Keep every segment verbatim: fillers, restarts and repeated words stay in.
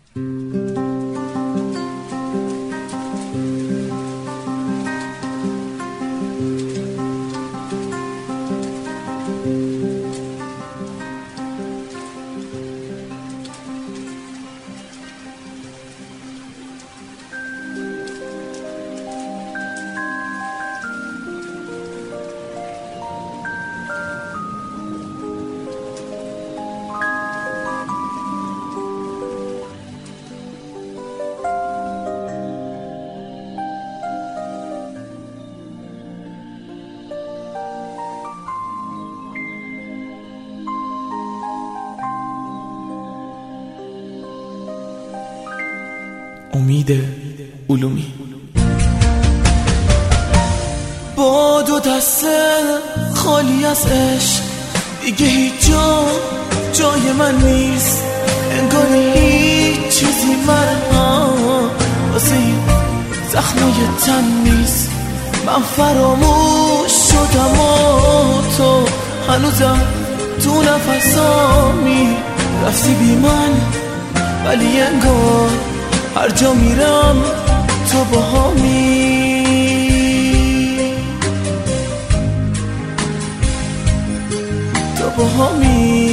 امید علومی. با دو دست خالی از عشق دیگه هیچ جا جای من نیست، انگار هیچ چیزی مرا واسه این زخمای تن نیست. من فراموش شدم و تو هنوزم تو نفسامی، رفتی بی من ولی انگار هر جا میرم تو باهامی. تو باهامی.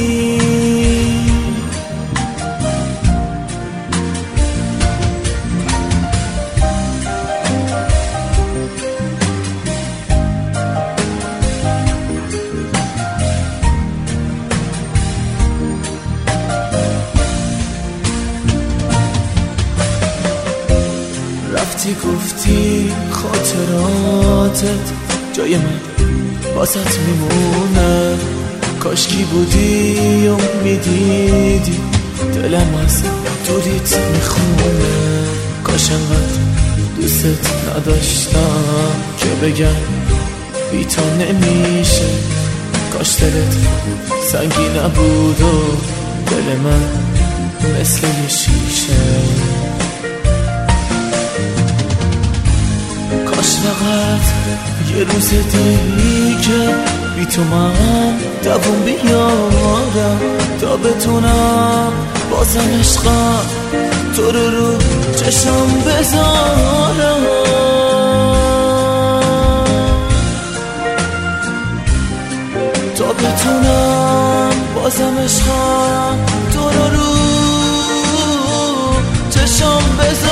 رفتی گفتی خاطراتت جای من واسط میمونه، کاشکی بودی و میدیدی دلم از دوریت میخونه. کاش انقدر دوستت نداشتم که بگم بی تو نمیشه، کاش دلت سنگی نبود و دل من مثل یه شیشه. کاش فقط یه روز دیگه بی تو من دووم بیارم تا بتونم بازم عشقم تو رو رو چشم بذارم، تا بتونم بازم عشقم تو رو رو چشم بذارم.